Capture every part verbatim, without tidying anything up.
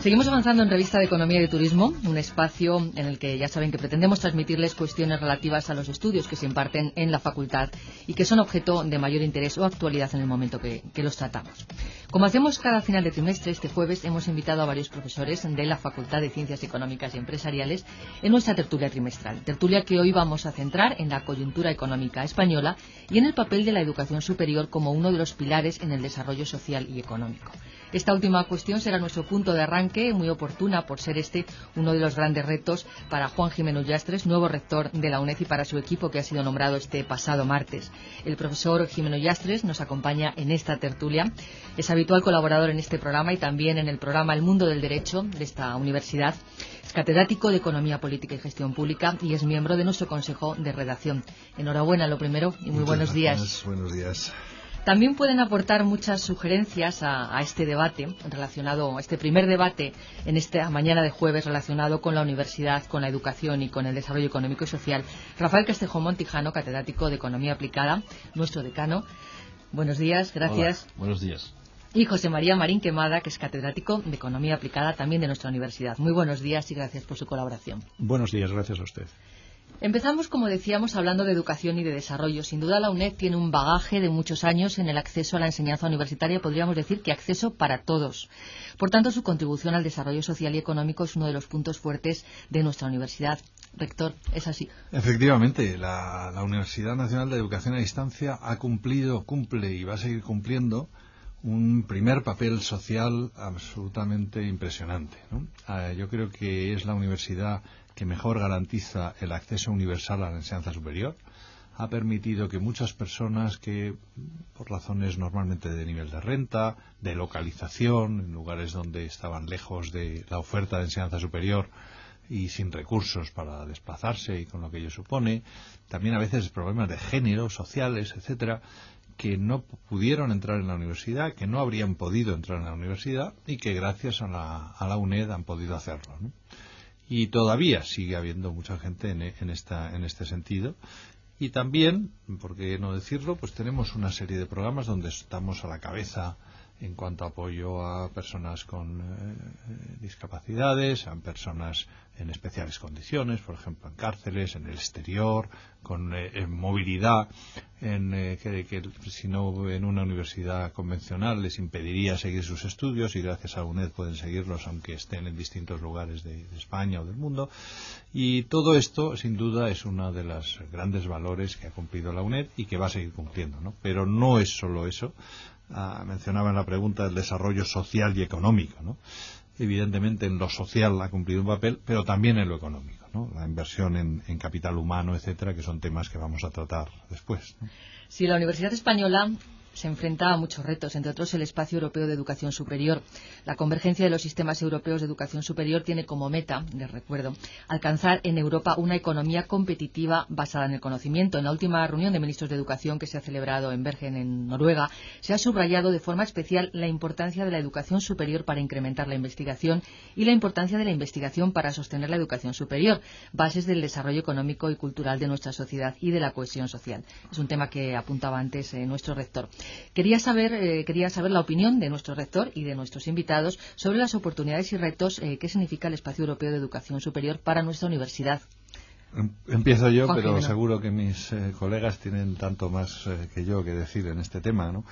Seguimos avanzando en Revista de Economía y de Turismo, un espacio en el que ya saben que pretendemos transmitirles cuestiones relativas a los estudios que se imparten en la facultad y que son objeto de mayor interés o actualidad en el momento que, que los tratamos. Como hacemos cada final de trimestre, este jueves hemos invitado a varios profesores de la Facultad de Ciencias Económicas y Empresariales en nuestra tertulia trimestral. Tertulia que hoy vamos a centrar en la coyuntura económica española y en el papel de la educación superior como uno de los pilares en el desarrollo social y económico. Esta última cuestión será nuestro punto de arranque, muy oportuna por ser este uno de los grandes retos para Juan Gimeno Ullastres, nuevo rector de la UNED, y para su equipo que ha sido nombrado este pasado martes. El profesor Gimeno Ullastres nos acompaña en esta tertulia. Es habitual colaborador en este programa y también en el programa El Mundo del Derecho de esta universidad. Es catedrático de Economía Política y Gestión Pública y es miembro de nuestro Consejo de Redacción. Enhorabuena, lo primero, y muy Muchas buenos gracias. días. Buenos días. También pueden aportar muchas sugerencias a, a este debate relacionado, este primer debate en esta mañana de jueves relacionado con la universidad, con la educación y con el desarrollo económico y social. Rafael Castejón Montijano, catedrático de Economía Aplicada, nuestro decano. Buenos días, gracias. Hola, buenos días. Y José María Marín Quemada, que es catedrático de Economía Aplicada también de nuestra universidad. Muy buenos días y gracias por su colaboración. Buenos días, gracias a usted. Empezamos, como decíamos, hablando de educación y de desarrollo. Sin duda, la UNED tiene un bagaje de muchos años en el acceso a la enseñanza universitaria, podríamos decir que acceso para todos. Por tanto, su contribución al desarrollo social y económico es uno de los puntos fuertes de nuestra universidad. Rector, ¿es así? Efectivamente, la, la Universidad Nacional de Educación a Distancia ha cumplido, cumple y va a seguir cumpliendo un primer papel social absolutamente impresionante, ¿no? Eh, yo creo que es la universidad que mejor garantiza el acceso universal a la enseñanza superior. Ha permitido que muchas personas que, por razones normalmente de nivel de renta, de localización, en lugares donde estaban lejos de la oferta de enseñanza superior y sin recursos para desplazarse y con lo que ello supone, también a veces problemas de género, sociales, etcétera, que no pudieron entrar en la universidad, que no habrían podido entrar en la universidad y que gracias a la, a la UNED han podido hacerlo, ¿no? Y todavía sigue habiendo mucha gente en, en, esta, en este sentido. Y también, por qué no decirlo, pues tenemos una serie de programas donde estamos a la cabeza en cuanto a apoyo a personas con eh, discapacidades, a personas en especiales condiciones, por ejemplo en cárceles, en el exterior, con eh, en movilidad, en, eh, que, que si no en una universidad convencional les impediría seguir sus estudios y gracias a UNED pueden seguirlos aunque estén en distintos lugares de, de España o del mundo. Y todo esto sin duda es uno de los grandes valores que ha cumplido la UNED y que va a seguir cumpliendo, ¿no? Pero no es solo eso. Ah, mencionaba en la pregunta el desarrollo social y económico, ¿no? Evidentemente en lo social ha cumplido un papel, pero también en lo económico, ¿no? La inversión en, en capital humano, etcétera, que son temas que vamos a tratar después, ¿no? Si la Universidad Española se enfrenta a muchos retos, entre otros el Espacio Europeo de Educación Superior. La convergencia de los sistemas europeos de educación superior tiene como meta, les recuerdo, alcanzar en Europa una economía competitiva basada en el conocimiento. En la última reunión de ministros de Educación que se ha celebrado en Bergen, en Noruega, se ha subrayado de forma especial la importancia de la educación superior para incrementar la investigación y la importancia de la investigación para sostener la educación superior, bases del desarrollo económico y cultural de nuestra sociedad y de la cohesión social. Es un tema que apuntaba antes eh, nuestro rector. Quería saber, eh, quería saber la opinión de nuestro rector y de nuestros invitados sobre las oportunidades y retos eh, que significa el Espacio Europeo de Educación Superior para nuestra universidad. Empiezo yo, Juan pero Gimeno. Seguro que mis eh, colegas tienen tanto más eh, que yo que decir en este tema, ¿no?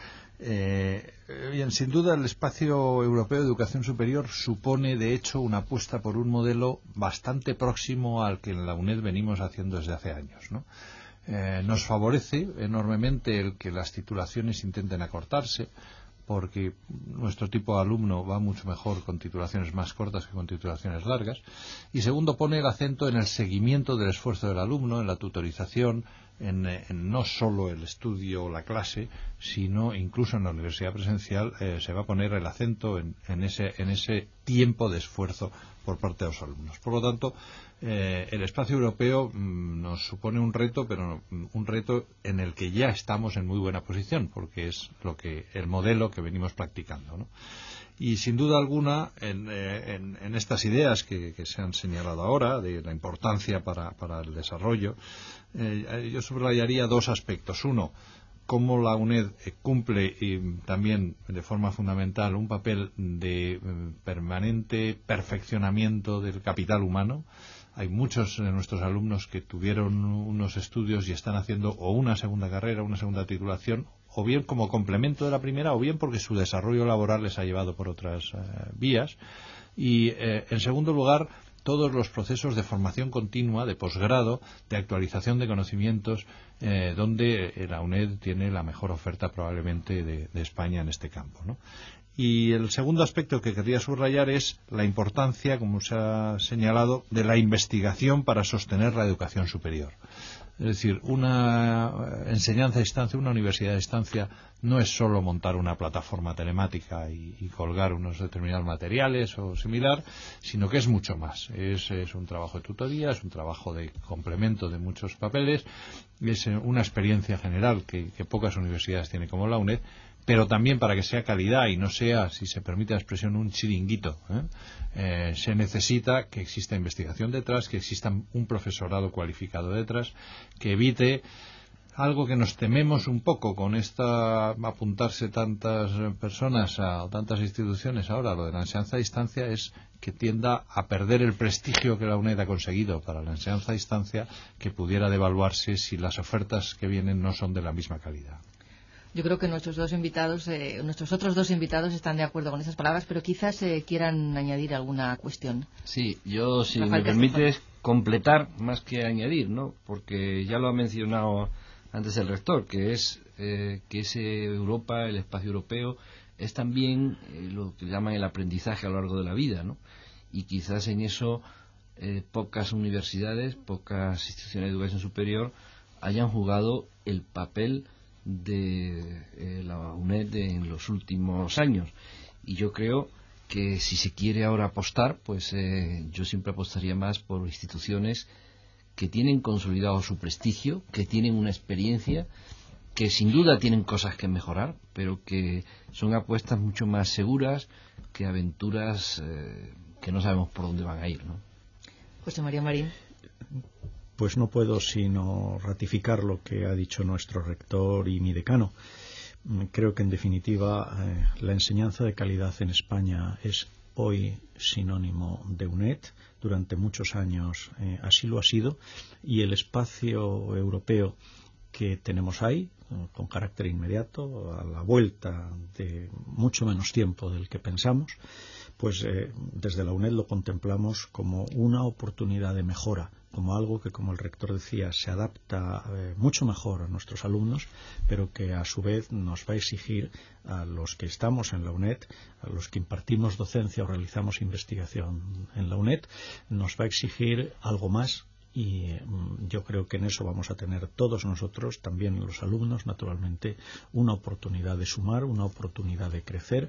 Eh, bien, sin duda el Espacio Europeo de Educación Superior supone, de hecho, una apuesta por un modelo bastante próximo al que en la UNED venimos haciendo desde hace años, ¿no? Eh, nos favorece enormemente el que las titulaciones intenten acortarse, porque nuestro tipo de alumno va mucho mejor con titulaciones más cortas que con titulaciones largas. Y segundo, pone el acento en el seguimiento del esfuerzo del alumno, en la tutorización, en, en no solo el estudio o la clase, sino incluso en la universidad presencial eh, se va a poner el acento en, en, ese, en ese tiempo de esfuerzo por parte de los alumnos. Por lo tanto, eh, el espacio europeo mmm, nos supone un reto, pero un reto en el que ya estamos en muy buena posición, porque es lo que el modelo que venimos practicando, ¿no? Y sin duda alguna, en, eh, en, en estas ideas que, que se han señalado ahora, de la importancia para, para el desarrollo, eh, yo subrayaría dos aspectos. Uno, cómo la UNED cumple y también de forma fundamental un papel de permanente perfeccionamiento del capital humano. Hay muchos de nuestros alumnos que tuvieron unos estudios y están haciendo o una segunda carrera, una segunda titulación, o bien como complemento de la primera, o bien porque su desarrollo laboral les ha llevado por otras eh, vías. Y, eh, en segundo lugar, todos los procesos de formación continua, de posgrado, de actualización de conocimientos, eh, donde la UNED tiene la mejor oferta probablemente de, de España en este campo, ¿no? Y el segundo aspecto que quería subrayar es la importancia, como se ha señalado, de la investigación para sostener la educación superior. Es decir, una enseñanza a distancia, una universidad a distancia, no es solo montar una plataforma telemática y, y colgar unos determinados materiales o similar, sino que es mucho más. Es, es un trabajo de tutoría, es un trabajo de complemento de muchos papeles, es una experiencia general que, que pocas universidades tienen como la UNED, pero también para que sea calidad y no sea, si se permite la expresión, un chiringuito, ¿eh? Eh, se necesita que exista investigación detrás, que exista un profesorado cualificado detrás, que evite algo que nos tememos un poco con esta apuntarse tantas personas a, o tantas instituciones ahora, lo de la enseñanza a distancia, es que tienda a perder el prestigio que la UNED ha conseguido para la enseñanza a distancia, que pudiera devaluarse si las ofertas que vienen no son de la misma calidad. Yo creo que nuestros dos invitados, eh, nuestros otros dos invitados están de acuerdo con esas palabras, pero quizás eh, quieran añadir alguna cuestión. Sí, yo, si me permites, completar más que añadir, ¿no? Porque ya lo ha mencionado antes el rector, que es eh, que ese Europa, el espacio europeo, es también eh, lo que llaman el aprendizaje a lo largo de la vida, ¿no? Y quizás en eso eh, pocas universidades, pocas instituciones de educación superior hayan jugado el papel de eh, la UNED en los últimos años, y yo creo que si se quiere ahora apostar, pues eh, yo siempre apostaría más por instituciones que tienen consolidado su prestigio, que tienen una experiencia, que sin duda tienen cosas que mejorar, pero que son apuestas mucho más seguras que aventuras eh, que no sabemos por dónde van a ir, ¿no? José María Marín. Pues no puedo sino ratificar lo que ha dicho nuestro rector y mi decano. Creo que, en definitiva, eh, la enseñanza de calidad en España es hoy sinónimo de UNED. Durante muchos años eh, así lo ha sido, y el espacio europeo que tenemos ahí, con carácter inmediato, a la vuelta de mucho menos tiempo del que pensamos, pues eh, desde la UNED lo contemplamos como una oportunidad de mejora, como algo que, como el rector decía, se adapta eh, mucho mejor a nuestros alumnos, pero que a su vez nos va a exigir a los que estamos en la UNED, a los que impartimos docencia o realizamos investigación en la UNED, nos va a exigir algo más. Y mm, yo creo que en eso vamos a tener todos nosotros, también los alumnos, naturalmente, una oportunidad de sumar, una oportunidad de crecer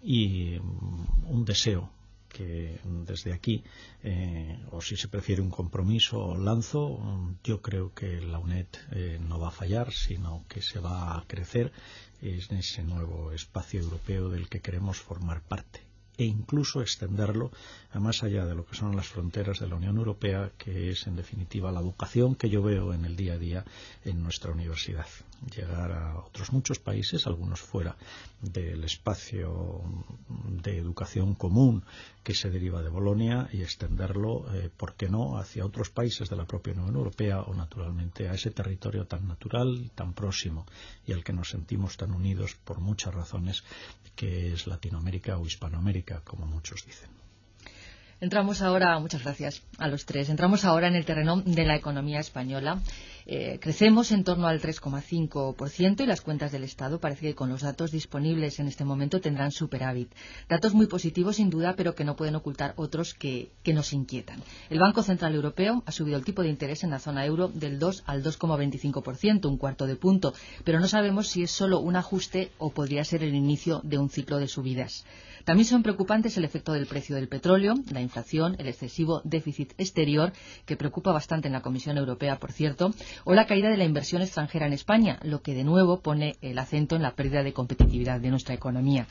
y mm, un deseo que desde aquí, eh, o si se prefiere un compromiso, lanzo. Yo creo que la UNED eh, no va a fallar, sino que se va a crecer en ese nuevo espacio europeo del que queremos formar parte, e incluso extenderlo a más allá de lo que son las fronteras de la Unión Europea, que es en definitiva la vocación que yo veo en el día a día en nuestra universidad. Llegar a otros muchos países, algunos fuera del espacio de educación común que se deriva de Bolonia, y extenderlo, eh, ¿por qué no?, hacia otros países de la propia Unión Europea, o naturalmente a ese territorio tan natural, tan próximo y al que nos sentimos tan unidos por muchas razones, que es Latinoamérica o Hispanoamérica, como muchos dicen. Entramos ahora, muchas gracias a los tres, entramos ahora en el terreno de la economía española. Eh, crecemos en torno al tres coma cinco por ciento y las cuentas del Estado parece que con los datos disponibles en este momento tendrán superávit. Datos muy positivos sin duda, pero que no pueden ocultar otros que, que nos inquietan. El Banco Central Europeo ha subido el tipo de interés en la zona euro del dos al dos coma veinticinco por ciento, un cuarto de punto, pero no sabemos si es solo un ajuste o podría ser el inicio de un ciclo de subidas. También son preocupantes el efecto del precio del petróleo, la inflación, el excesivo déficit exterior, que preocupa bastante en la Comisión Europea, por cierto, o la caída de la inversión extranjera en España, lo que de nuevo pone el acento en la pérdida de competitividad de nuestra economía.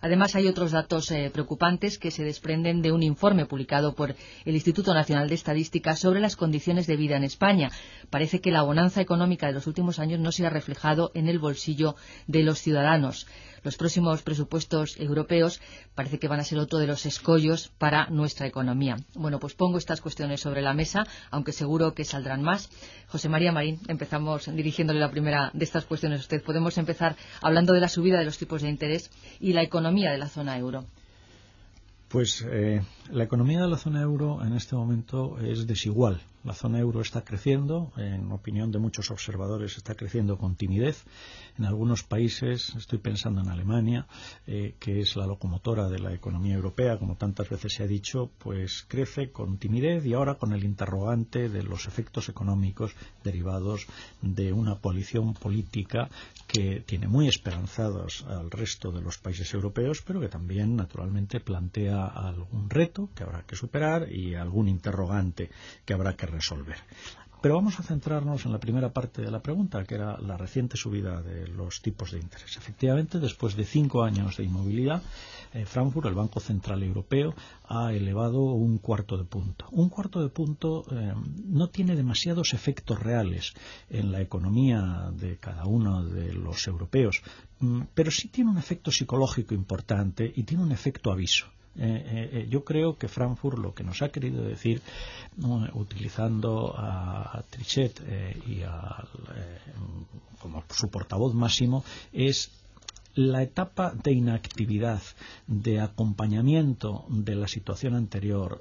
Además, hay otros datos eh, preocupantes que se desprenden de un informe publicado por el Instituto Nacional de Estadística sobre las condiciones de vida en España. Parece que la bonanza económica de los últimos años no se ha reflejado en el bolsillo de los ciudadanos. Los próximos presupuestos europeos parece que van a ser otro de los escollos para nuestra economía. Bueno, pues pongo estas cuestiones sobre la mesa, aunque seguro que saldrán más. José María Marín, empezamos dirigiéndole la primera de estas cuestiones a usted. Podemos empezar hablando de la subida de los tipos de interés y la economía de la zona euro. Pues eh, la economía de la zona euro en este momento es desigual. La zona euro está creciendo, en opinión de muchos observadores está creciendo con timidez. En algunos países, estoy pensando en Alemania, eh, que es la locomotora de la economía europea, como tantas veces se ha dicho, pues crece con timidez y ahora con el interrogante de los efectos económicos derivados de una coalición política que tiene muy esperanzados al resto de los países europeos, pero que también naturalmente plantea algún reto que habrá que superar y algún interrogante que habrá que resolver. Pero vamos a centrarnos en la primera parte de la pregunta, que era la reciente subida de los tipos de interés. Efectivamente, después de cinco años de inmovilidad, eh, Frankfurt, el Banco Central Europeo, ha elevado un cuarto de punto. Un cuarto de punto eh, no tiene demasiados efectos reales en la economía de cada uno de los europeos, mm, pero sí tiene un efecto psicológico importante y tiene un efecto aviso. Eh, eh, yo creo que Frankfurt lo que nos ha querido decir, ¿no?, utilizando a, a Trichet eh, y a, eh, como su portavoz máximo, es la etapa de inactividad, de acompañamiento de la situación anterior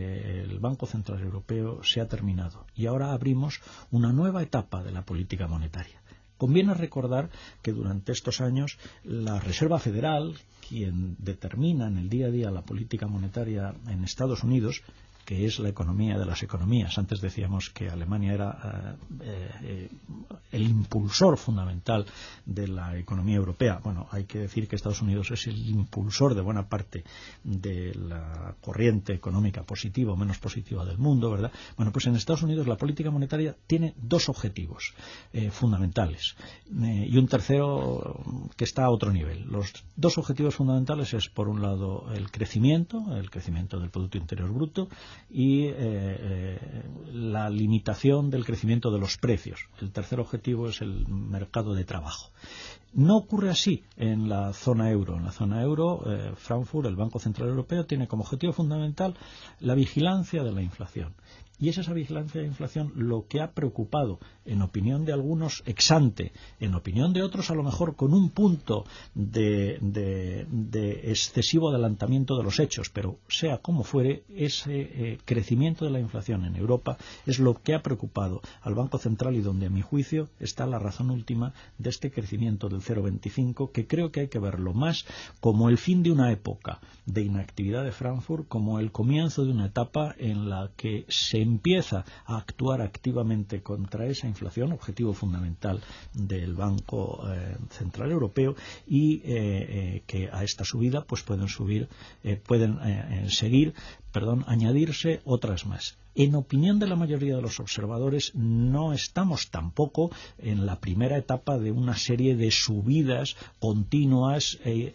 del Banco Central Europeo se ha terminado y ahora abrimos una nueva etapa de la política monetaria. Conviene recordar que durante estos años la Reserva Federal, quien determina en el día a día la política monetaria en Estados Unidos, que es la economía de las economías. Antes decíamos que Alemania era eh, eh, el impulsor fundamental de la economía europea. Bueno, hay que decir que Estados Unidos es el impulsor de buena parte de la corriente económica positiva o menos positiva del mundo, ¿verdad? Bueno, pues en Estados Unidos la política monetaria tiene dos objetivos eh, fundamentales eh, y un tercero que está a otro nivel. Los dos objetivos fundamentales es, por un lado, el crecimiento, el crecimiento del Producto Interior Bruto, y eh, eh, la limitación del crecimiento de los precios. El tercer objetivo es el mercado de trabajo. No ocurre así en la zona euro. En la zona euro, eh, Frankfurt, el Banco Central Europeo, tiene como objetivo fundamental la vigilancia de la inflación. Y es esa vigilancia de la inflación lo que ha preocupado, en opinión de algunos ex ante, en opinión de otros a lo mejor con un punto de, de, de excesivo adelantamiento de los hechos, pero sea como fuere, ese eh, crecimiento de la inflación en Europa es lo que ha preocupado al Banco Central y donde a mi juicio está la razón última de este crecimiento del cero coma veinticinco, que creo que hay que verlo más como el fin de una época de inactividad de Frankfurt, como el comienzo de una etapa en la que se empieza a actuar activamente contra esa inflación, objetivo fundamental del Banco eh, Central Europeo, y eh, eh, que a esta subida pues pueden subir, eh, pueden eh, eh, seguir, perdón, añadirse otras más. En opinión de la mayoría de los observadores, no estamos tampoco en la primera etapa de una serie de subidas continuas eh,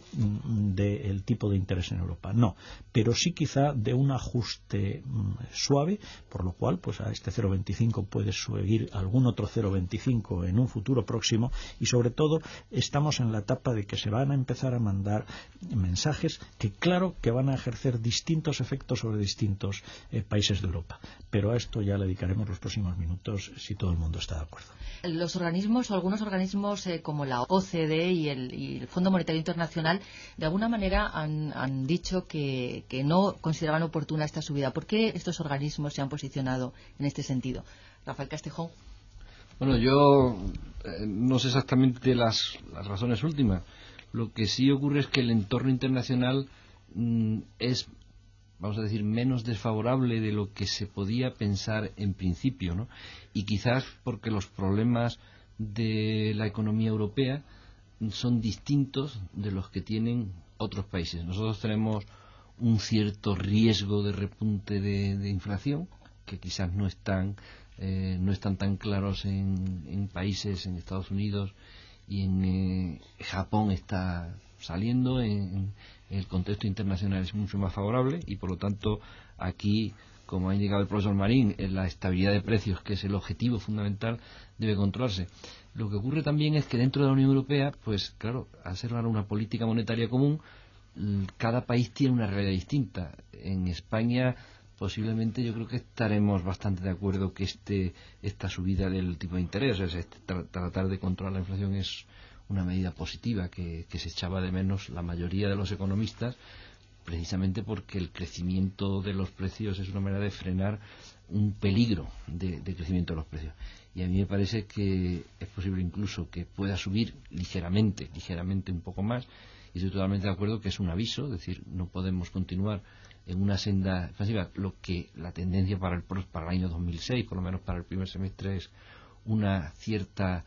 del tipo de interés en Europa. No, pero sí quizá de un ajuste mm, suave, por lo cual pues a este cero coma veinticinco puede seguir algún otro cero coma veinticinco en un futuro próximo, y sobre todo estamos en la etapa de que se van a empezar a mandar mensajes que claro que van a ejercer distintos efectos sobre distintos eh, países de Europa. Pero a esto ya le dedicaremos los próximos minutos si todo el mundo está de acuerdo. Los organismos, o algunos organismos eh, como la O C D E y el, y el Fondo Monetario Internacional, de alguna manera han, han dicho que, que no consideraban oportuna esta subida. ¿Por qué estos organismos se han posicionado en este sentido? Rafael Castejón. Bueno, yo eh, no sé exactamente las, las razones últimas. Lo que sí ocurre es que el entorno internacional mm, es, vamos a decir, menos desfavorable de lo que se podía pensar en principio, ¿no? Y quizás porque los problemas de la economía europea son distintos de los que tienen otros países. Nosotros tenemos un cierto riesgo de repunte de, de inflación, que quizás no están, eh, no están tan claros en, en países, en Estados Unidos y en eh, Japón está saliendo, en, en el contexto internacional es mucho más favorable y por lo tanto aquí, como ha indicado el profesor Marín, la estabilidad de precios, que es el objetivo fundamental, debe controlarse. Lo que ocurre también es que dentro de la Unión Europea, pues claro, al ser ahora una política monetaria común, cada país tiene una realidad distinta. En España posiblemente yo creo que estaremos bastante de acuerdo que este esta subida del tipo de interés, o sea, este tra tratar de controlar la inflación es una medida positiva que, que se echaba de menos la mayoría de los economistas, precisamente porque el crecimiento de los precios es una manera de frenar un peligro de, de crecimiento de los precios. Y a mí me parece que es posible incluso que pueda subir ligeramente, ligeramente un poco más, y estoy totalmente de acuerdo que es un aviso, es decir, no podemos continuar en una senda expansiva. Lo que la tendencia para el, para el año dos mil seis, por lo menos para el primer semestre, es una cierta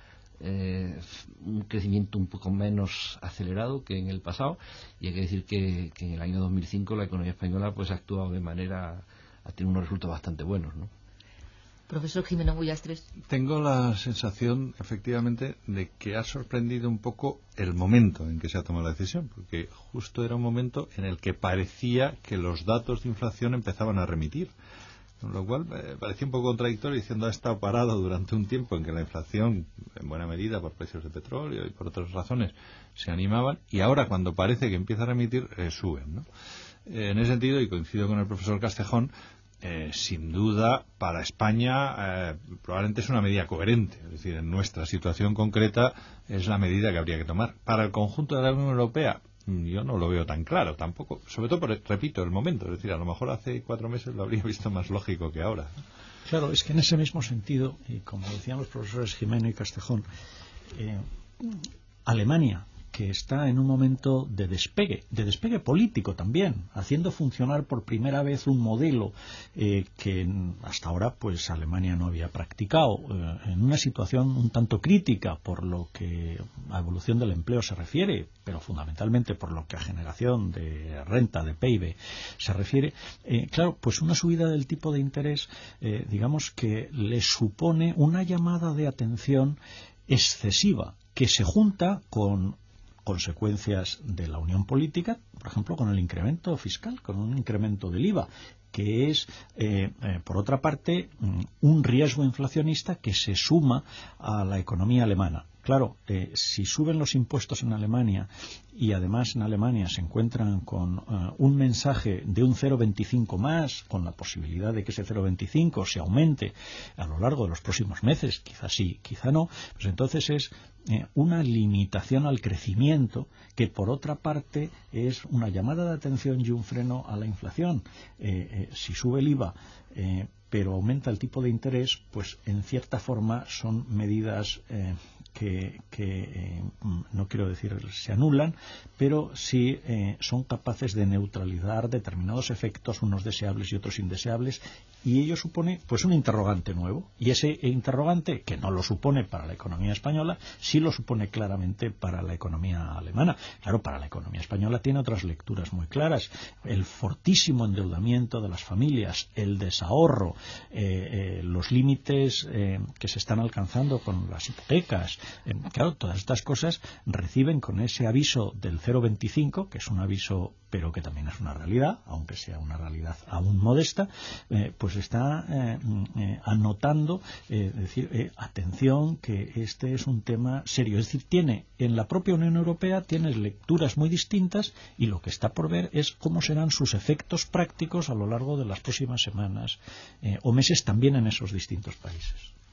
eh, un crecimiento un poco menos acelerado que en el pasado, y hay que decir que, que en el año dos mil cinco la economía española pues ha actuado de manera, ha tenido unos resultados bastante buenos, ¿no? Profesor Jimeno Bullastres. Tengo la sensación, efectivamente, de que ha sorprendido un poco el momento en que se ha tomado la decisión, porque justo era un momento en el que parecía que los datos de inflación empezaban a remitir, con lo cual eh, parecía un poco contradictorio, diciendo ha estado parado durante un tiempo en que la inflación, en buena medida por precios de petróleo y por otras razones, se animaban, y ahora cuando parece que empieza a remitir, eh, suben, ¿no? Eh, en ese sentido, y coincido con el profesor Castejón, Eh, sin duda, para España eh, probablemente es una medida coherente, es decir, en nuestra situación concreta es la medida que habría que tomar. Para el conjunto de la Unión Europea yo no lo veo tan claro tampoco, sobre todo por, repito, el momento, es decir, a lo mejor hace cuatro meses lo habría visto más lógico que ahora. Claro, es que en ese mismo sentido, y como decían los profesores Jimeno y Castejón, eh, Alemania, que está en un momento de despegue, de despegue político también, haciendo funcionar por primera vez un modelo eh, que hasta ahora pues Alemania no había practicado, eh, en una situación un tanto crítica por lo que a evolución del empleo se refiere, pero fundamentalmente por lo que a generación de renta, de P I B se refiere. Eh, claro, pues una subida del tipo de interés, eh, digamos que le supone una llamada de atención excesiva, que se junta con consecuencias de la unión política, por ejemplo, con el incremento fiscal, con un incremento del I V A, que es, eh, eh, por otra parte, un riesgo inflacionista que se suma a la economía alemana. Claro, eh, si suben los impuestos en Alemania y además en Alemania se encuentran con uh, un mensaje de un cero coma veinticinco más, con la posibilidad de que ese cero coma veinticinco se aumente a lo largo de los próximos meses, quizá sí, quizá no, pues entonces es eh, una limitación al crecimiento que por otra parte es una llamada de atención y un freno a la inflación. Eh, eh, si sube el I V A, eh, pero aumenta el tipo de interés, pues en cierta forma son medidas eh, que, que eh, no quiero decir se anulan, pero sí eh, son capaces de neutralizar determinados efectos, unos deseables y otros indeseables, y ello supone pues un interrogante nuevo, y ese interrogante, que no lo supone para la economía española, sí lo supone claramente para la economía alemana. Claro, para la economía española tiene otras lecturas muy claras: el fortísimo endeudamiento de las familias, el desahorro, eh, eh, los límites eh, que se están alcanzando con las hipotecas. Eh, claro, todas estas cosas reciben con ese aviso del cero coma veinticinco, que es un aviso pero que también es una realidad, aunque sea una realidad aún modesta, eh, pues está eh, eh, anotando, eh, decir, eh, atención, que este es un tema serio. Es decir, tiene en la propia Unión Europea tiene lecturas muy distintas, y lo que está por ver es cómo serán sus efectos prácticos a lo largo de las próximas semanas eh, o meses también en esos distintos países.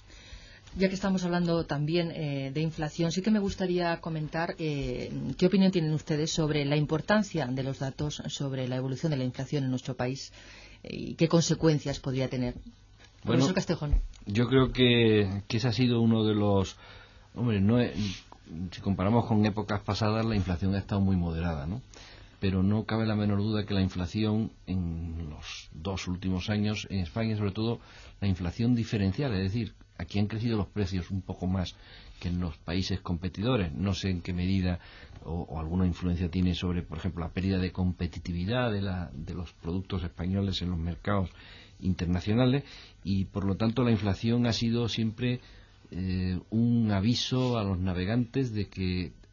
Ya que estamos hablando también eh, de inflación, sí que me gustaría comentar eh, qué opinión tienen ustedes sobre la importancia de los datos sobre la evolución de la inflación en nuestro país eh, y qué consecuencias podría tener. Bueno, Profesor Castejón. Yo creo que, que ese ha sido uno de los... Hombre, no es, si comparamos con épocas pasadas, la inflación ha estado muy moderada, ¿no? Pero no cabe la menor duda que la inflación en los dos últimos años, en España sobre todo, la inflación diferencial, es decir, aquí han crecido los precios un poco más que en los países competidores. No sé en qué medida o, o alguna influencia tiene sobre, por ejemplo, la pérdida de competitividad de, la, de los productos españoles en los mercados internacionales, y por lo tanto la inflación ha sido siempre eh, un aviso a los navegantes de que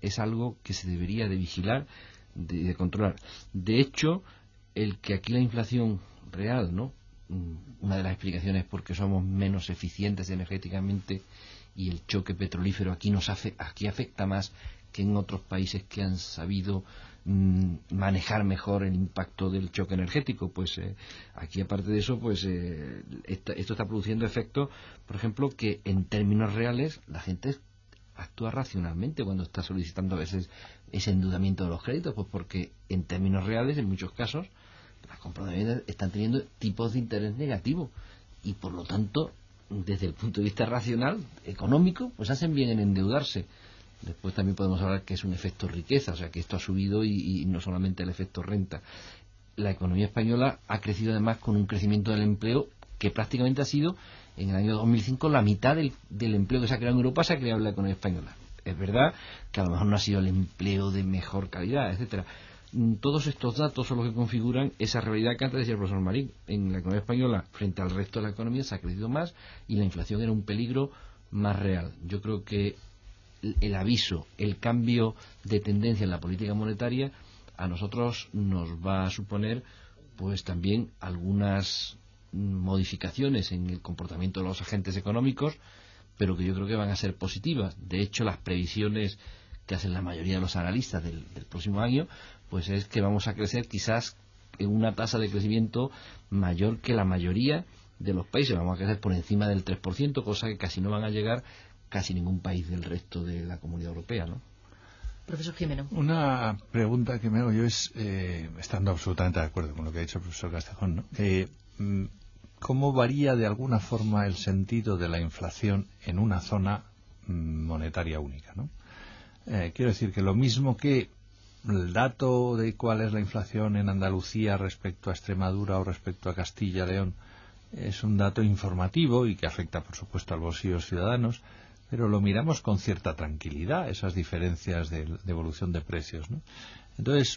es algo que se debería de vigilar, de, de controlar. De hecho, el que aquí la inflación real, ¿no? Una de las explicaciones es porque somos menos eficientes energéticamente y el choque petrolífero aquí nos afe, aquí afecta más que en otros países que han sabido mmm, manejar mejor el impacto del choque energético. Pues eh, aquí, aparte de eso, pues eh, esta, esto está produciendo efectos, por ejemplo, que en términos reales la gente actúa racionalmente cuando está solicitando a veces ese endeudamiento de los créditos, pues porque en términos reales, en muchos casos, las compras de viviendas están teniendo tipos de interés negativos y, por lo tanto, desde el punto de vista racional, económico, pues hacen bien en endeudarse. Después también podemos hablar que es un efecto riqueza, o sea que esto ha subido y, y no solamente el efecto renta. La economía española ha crecido además con un crecimiento del empleo que prácticamente ha sido, en el año dos mil cinco, la mitad del, del empleo que se ha creado en Europa se ha creado en la economía española. Es verdad que a lo mejor no ha sido el empleo de mejor calidad, etcétera. Todos estos datos son los que configuran esa realidad que antes decía el profesor Marín. En la economía española, frente al resto de la economía, se ha crecido más y la inflación era un peligro más real. Yo creo que el aviso, el cambio de tendencia en la política monetaria a nosotros nos va a suponer pues también algunas modificaciones en el comportamiento de los agentes económicos, pero que yo creo que van a ser positivas. De hecho, las previsiones que hacen la mayoría de los analistas del, del próximo año pues es que vamos a crecer quizás en una tasa de crecimiento mayor que la mayoría de los países. Vamos a crecer por encima del tres por ciento, cosa que casi no van a llegar casi ningún país del resto de la Comunidad Europea, ¿no? Profesor Gimeno. Una pregunta que me hago yo es, eh, estando absolutamente de acuerdo con lo que ha dicho el profesor Castejón, ¿no? Eh, ¿Cómo varía de alguna forma el sentido de la inflación en una zona monetaria única, ¿no? Eh, quiero decir que lo mismo que el dato de cuál es la inflación en Andalucía respecto a Extremadura o respecto a Castilla-León es un dato informativo y que afecta, por supuesto, al bolsillo de los ciudadanos, pero lo miramos con cierta tranquilidad, esas diferencias de, de evolución de precios, ¿no? Entonces,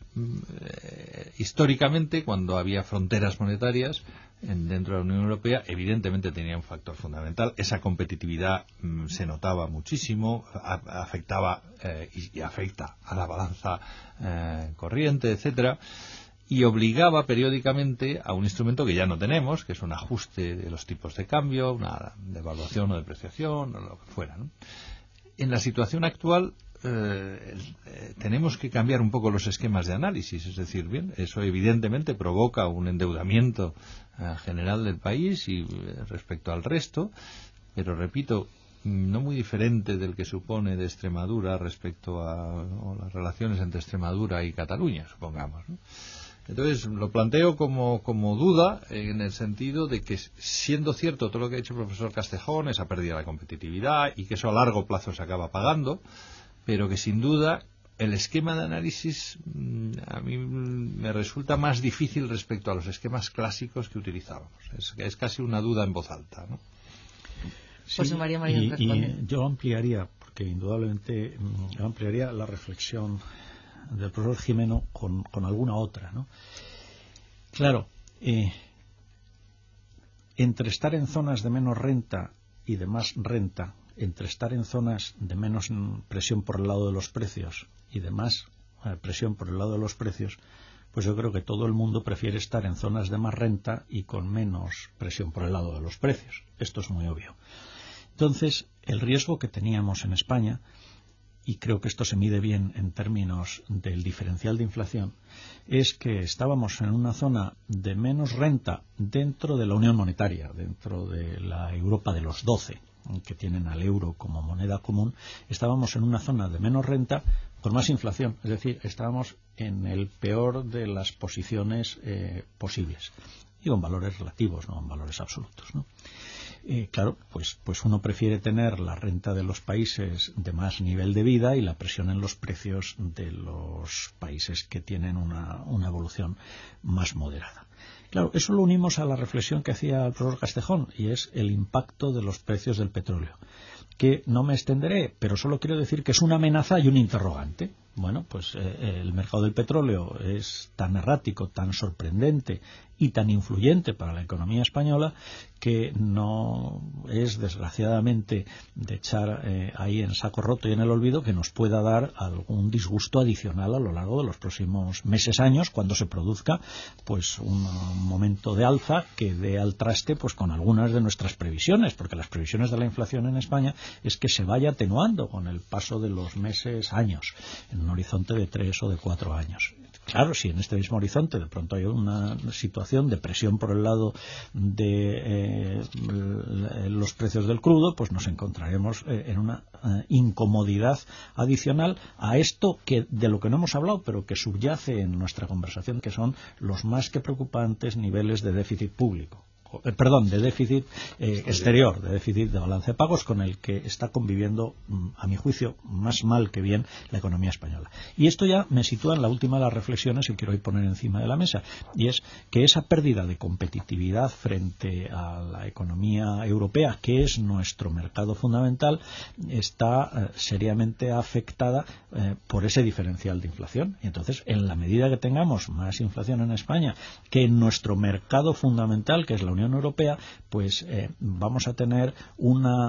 eh, históricamente, cuando había fronteras monetarias en, dentro de la Unión Europea, evidentemente tenía un factor fundamental. Esa competitividad mm, se notaba muchísimo, a, afectaba eh, y, y afecta a la balanza eh, corriente, etcétera, y obligaba periódicamente a un instrumento que ya no tenemos, que es un ajuste de los tipos de cambio, una devaluación o depreciación, o lo que fuera, ¿no? En la situación actual eh, eh, tenemos que cambiar un poco los esquemas de análisis, es decir, bien, eso evidentemente provoca un endeudamiento eh, general del país y eh, respecto al resto, pero repito, no muy diferente del que supone de Extremadura respecto a, a las relaciones entre Extremadura y Cataluña, supongamos, ¿no? Entonces lo planteo como, como duda en el sentido de que, siendo cierto todo lo que ha dicho el profesor Castejón, esa pérdida de competitividad y que eso a largo plazo se acaba pagando, pero que sin duda el esquema de análisis a mí me resulta más difícil respecto a los esquemas clásicos que utilizábamos. Es, es casi una duda en voz alta, ¿no? Sí, José María Marín, y, y yo ampliaría, porque indudablemente yo ampliaría la reflexión del profesor Gimeno con, con alguna otra, ¿no? Claro, eh, entre estar en zonas de menos renta y de más renta, entre estar en zonas de menos presión por el lado de los precios y de más eh, presión por el lado de los precios, pues yo creo que todo el mundo prefiere estar en zonas de más renta y con menos presión por el lado de los precios. Esto es muy obvio. Entonces, el riesgo que teníamos en España, y creo que esto se mide bien en términos del diferencial de inflación, es que estábamos en una zona de menos renta dentro de la Unión Monetaria, dentro de la Europa de los doce, que tienen al euro como moneda común. Estábamos en una zona de menos renta con más inflación, es decir, estábamos en el peor de las posiciones eh, posibles, y con valores relativos, no en valores absolutos, ¿no? Eh, claro, pues, pues uno prefiere tener la renta de los países de más nivel de vida y la presión en los precios de los países que tienen una, una evolución más moderada. Claro, eso lo unimos a la reflexión que hacía el profesor Castejón, y es el impacto de los precios del petróleo, que no me extenderé, pero solo quiero decir que es una amenaza y un interrogante. Bueno, pues eh, el mercado del petróleo es tan errático, tan sorprendente y tan influyente para la economía española que no es, desgraciadamente, de echar eh, ahí en saco roto y en el olvido, que nos pueda dar algún disgusto adicional a lo largo de los próximos meses, años, cuando se produzca pues un, un momento de alza que dé al traste pues con algunas de nuestras previsiones, porque las previsiones de la inflación en España es que se vaya atenuando con el paso de los meses, años, en un horizonte de tres o de cuatro años. Claro, si en este mismo horizonte de pronto hay una situación de presión por el lado de eh, los precios del crudo, pues nos encontraremos eh, en una eh, incomodidad adicional a esto que de lo que no hemos hablado, pero que subyace en nuestra conversación, que son los más que preocupantes niveles de déficit público. Eh, perdón, de déficit eh, exterior, de déficit de balance de pagos, con el que está conviviendo, a mi juicio, más mal que bien la economía española. Y esto ya me sitúa en la última de las reflexiones que quiero hoy poner encima de la mesa, y es que esa pérdida de competitividad frente a la economía europea, que es nuestro mercado fundamental, está eh, seriamente afectada eh, por ese diferencial de inflación. Y entonces, en la medida que tengamos más inflación en España que en nuestro mercado fundamental, que es la Unión Europea, pues eh, vamos a tener una,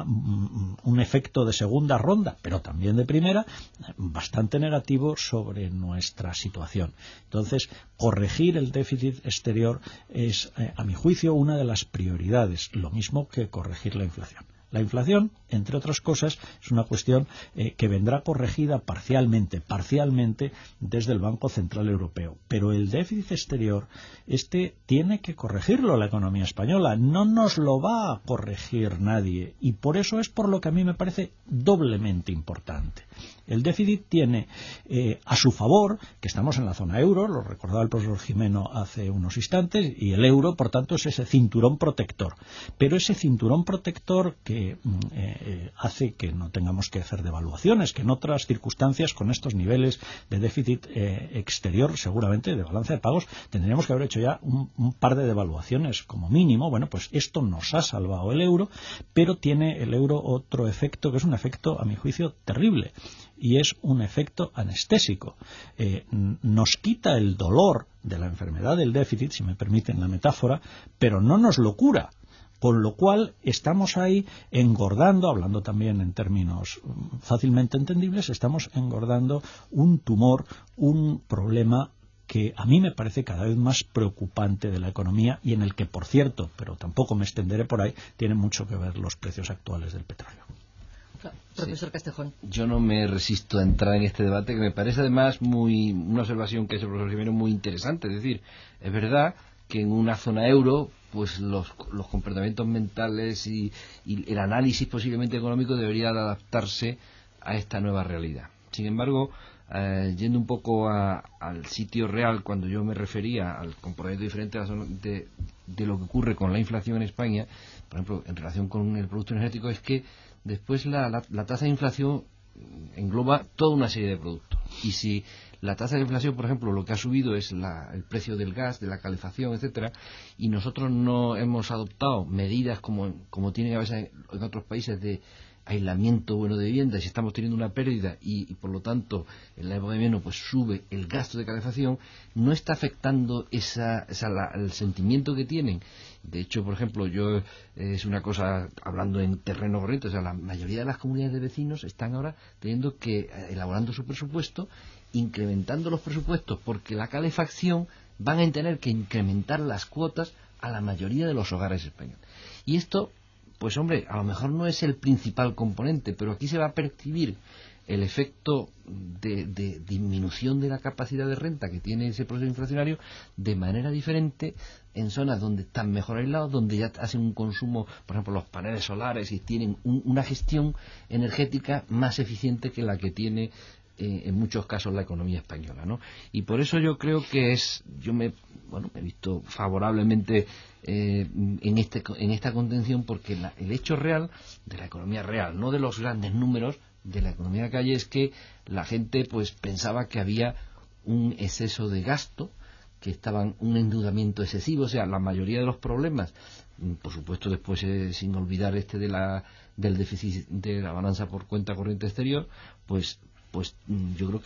un efecto de segunda ronda, pero también de primera, bastante negativo sobre nuestra situación. Entonces, corregir el déficit exterior es, eh, a mi juicio, una de las prioridades, lo mismo que corregir la inflación. La inflación, entre otras cosas, es una cuestión eh, que vendrá corregida parcialmente, parcialmente desde el Banco Central Europeo. Pero el déficit exterior, este tiene que corregirlo la economía española. No nos lo va a corregir nadie. Y por eso es por lo que a mí me parece doblemente importante. El déficit tiene eh, a su favor que estamos en la zona euro, lo recordaba el profesor Gimeno hace unos instantes, y el euro, por tanto, es ese cinturón protector. Pero ese cinturón protector que eh, hace que no tengamos que hacer devaluaciones, que en otras circunstancias, con estos niveles de déficit eh, exterior, seguramente de balance de pagos, tendríamos que haber hecho ya un, un par de devaluaciones como mínimo. Bueno, pues esto nos ha salvado el euro, pero tiene el euro otro efecto, que es un efecto, a mi juicio, terrible. Y es un efecto anestésico. Eh, nos quita el dolor de la enfermedad del déficit, si me permiten la metáfora, pero no nos lo cura. Con lo cual estamos ahí engordando, hablando también en términos fácilmente entendibles, estamos engordando un tumor, un problema que a mí me parece cada vez más preocupante de la economía y en el que, por cierto, pero tampoco me extenderé por ahí, tienen mucho que ver los precios actuales del petróleo. Profesor sí. Castejón. Yo no me resisto a entrar en este debate, que me parece además muy una observación que hace el profesor Gimeno muy interesante. Es decir, es verdad que en una zona euro pues los, los comportamientos mentales y, y el análisis posiblemente económico debería de adaptarse a esta nueva realidad. Sin embargo, eh, yendo un poco a, al sitio real, cuando yo me refería al comportamiento diferente de, de lo que ocurre con la inflación en España, por ejemplo, en relación con el producto energético, es que después la, la, la tasa de inflación engloba toda una serie de productos. Y si la tasa de inflación, por ejemplo, lo que ha subido es la, el precio del gas, de la calefacción, etcétera, y nosotros no hemos adoptado medidas como, como tienen a veces en otros países de aislamiento bueno de viviendas, y estamos teniendo una pérdida y, y por lo tanto en la época de invierno pues sube el gasto de calefacción, no está afectando esa, esa la, el sentimiento que tienen. De hecho, por ejemplo, yo eh, es una cosa hablando en terreno corriente, o sea, la mayoría de las comunidades de vecinos están ahora teniendo que eh, elaborando su presupuesto, incrementando los presupuestos, porque la calefacción van a tener que incrementar las cuotas a la mayoría de los hogares españoles. Y esto, pues hombre, a lo mejor no es el principal componente, pero aquí se va a percibir el efecto de, de disminución de la capacidad de renta que tiene ese proceso inflacionario de manera diferente en zonas donde están mejor aislados, donde ya hacen un consumo, por ejemplo, los paneles solares, y tienen un, una gestión energética más eficiente que la que tiene eh, en muchos casos la economía española, ¿no? Y por eso yo creo que es, yo me, bueno, me he visto favorablemente eh, en este en esta contención, porque la, el hecho real de la economía real, no de los grandes números de la economía de calle, es que la gente pues pensaba que había un exceso de gasto, que estaban un endeudamiento excesivo, o sea, la mayoría de los problemas, por supuesto después eh, sin olvidar este de la del déficit de la balanza por cuenta corriente exterior, pues pues yo creo que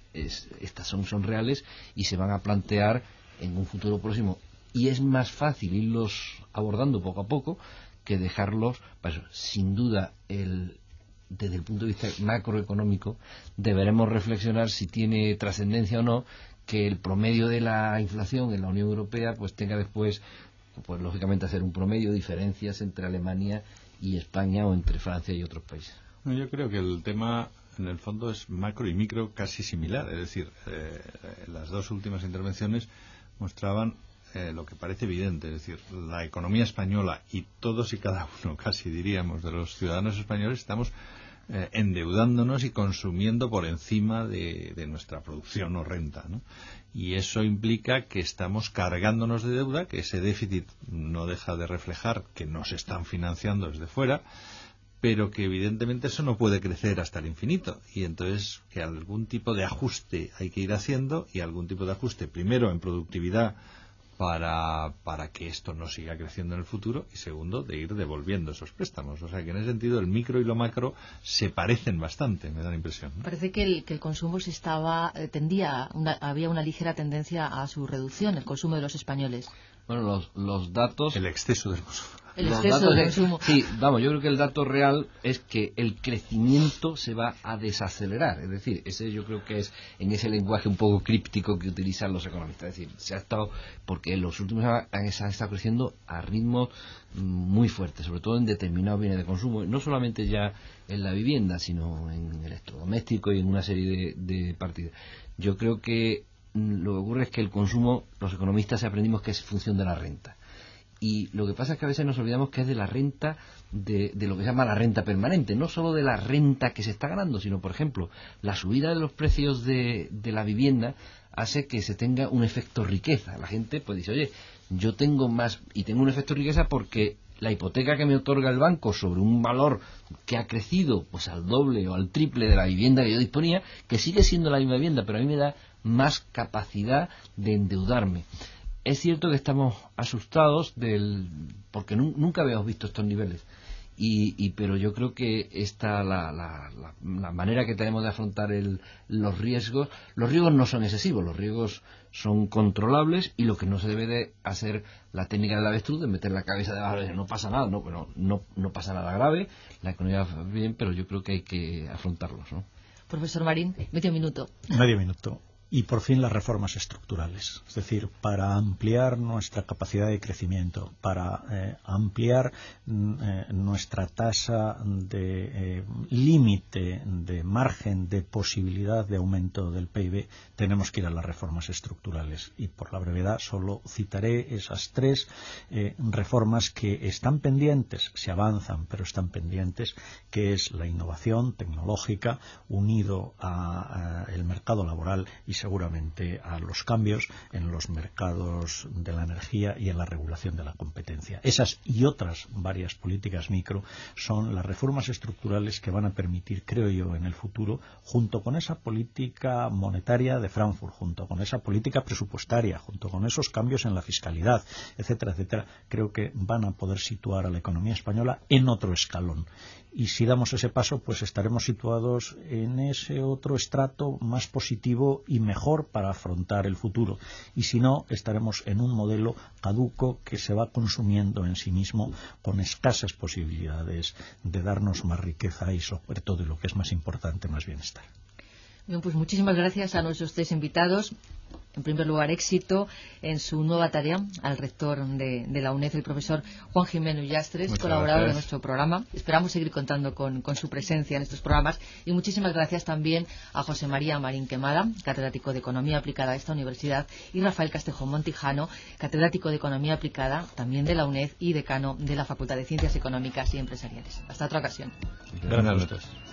es, estas son, son reales y se van a plantear en un futuro próximo. Y es más fácil irlos abordando poco a poco que dejarlos, pues, sin duda, el, desde el punto de vista macroeconómico, deberemos reflexionar si tiene trascendencia o no que el promedio de la inflación en la Unión Europea pues tenga después, pues lógicamente, hacer un promedio, diferencias entre Alemania y España o entre Francia y otros países. No, yo creo que el tema, en el fondo, es macro y micro casi similar. Es decir, eh, las dos últimas intervenciones mostraban eh, lo que parece evidente. Es decir, la economía española y todos y cada uno, casi diríamos, de los ciudadanos españoles estamos eh, endeudándonos y consumiendo por encima de, de nuestra producción o renta, ¿no? Y eso implica que estamos cargándonos de deuda, que ese déficit no deja de reflejar que nos están financiando desde fuera, pero que evidentemente eso no puede crecer hasta el infinito, y entonces que algún tipo de ajuste hay que ir haciendo, y algún tipo de ajuste primero en productividad para, para que esto no siga creciendo en el futuro, y segundo, de ir devolviendo esos préstamos. O sea que en ese sentido el micro y lo macro se parecen bastante, me da la impresión, ¿no? Parece que el, que el consumo se estaba eh, tendía, una, había una ligera tendencia a su reducción, el consumo de los españoles. Bueno, los, los datos... El exceso del consumo. El los exceso datos de de, consumo. Sí, vamos, yo creo que el dato real es que el crecimiento se va a desacelerar. Es decir, ese yo creo que es en ese lenguaje un poco críptico que utilizan los economistas. Es decir, se ha estado, porque en los últimos años han estado creciendo a ritmos muy fuertes, sobre todo en determinados bienes de consumo, no solamente ya en la vivienda, sino en electrodomésticos y en una serie de, de partidas. Yo creo que lo que ocurre es que el consumo, los economistas aprendimos que es función de la renta. Y lo que pasa es que a veces nos olvidamos que es de la renta, de, de lo que se llama la renta permanente, no solo de la renta que se está ganando, sino, por ejemplo, la subida de los precios de, de la vivienda hace que se tenga un efecto riqueza. La gente pues dice, oye, yo tengo más, y tengo un efecto riqueza porque la hipoteca que me otorga el banco sobre un valor que ha crecido pues al doble o al triple de la vivienda que yo disponía, que sigue siendo la misma vivienda, pero a mí me da más capacidad de endeudarme. Es cierto que estamos asustados del porque nu, nunca habíamos visto estos niveles, y, y pero yo creo que esta la, la, la, la manera que tenemos de afrontar el, los riesgos, los riesgos no son excesivos, los riesgos son controlables, y lo que no se debe de hacer la técnica del avestruz de meter la cabeza debajo de no pasa nada, no, no, no, no pasa nada grave, la economía va bien, pero yo creo que hay que afrontarlos, ¿no? Profesor Marín, medio minuto. Medio minuto. Y por fin las reformas estructurales, es decir, para ampliar nuestra capacidad de crecimiento, para eh, ampliar eh, nuestra tasa de eh, límite, de margen de posibilidad de aumento del P I B, tenemos que ir a las reformas estructurales. Y por la brevedad solo citaré esas tres eh, reformas que están pendientes, se avanzan, pero están pendientes, que es la innovación tecnológica unido al mercado laboral y seguramente a los cambios en los mercados de la energía y en la regulación de la competencia. Esas y otras varias políticas micro son las reformas estructurales que van a permitir, creo yo, en el futuro, junto con esa política monetaria de Frankfurt, junto con esa política presupuestaria, junto con esos cambios en la fiscalidad, etcétera, etcétera, creo que van a poder situar a la economía española en otro escalón. Y si damos ese paso, pues estaremos situados en ese otro estrato más positivo y mejor para afrontar el futuro. Y si no, estaremos en un modelo caduco que se va consumiendo en sí mismo, con escasas posibilidades de darnos más riqueza y, sobre todo, lo que es más importante, más bienestar. Bien, pues muchísimas gracias a nuestros tres invitados. En primer lugar, éxito en su nueva tarea al rector de, de la UNED, el profesor Juan Jimeno Ullastres, Muchas colaborador gracias. de nuestro programa. Esperamos seguir contando con, con su presencia en estos programas. Y muchísimas gracias también a José María Marín Quemada, catedrático de Economía Aplicada de esta universidad, y Rafael Castejón Montijano, catedrático de Economía Aplicada también de la UNED y decano de la Facultad de Ciencias Económicas y Empresariales. Hasta otra ocasión. Buenas noches.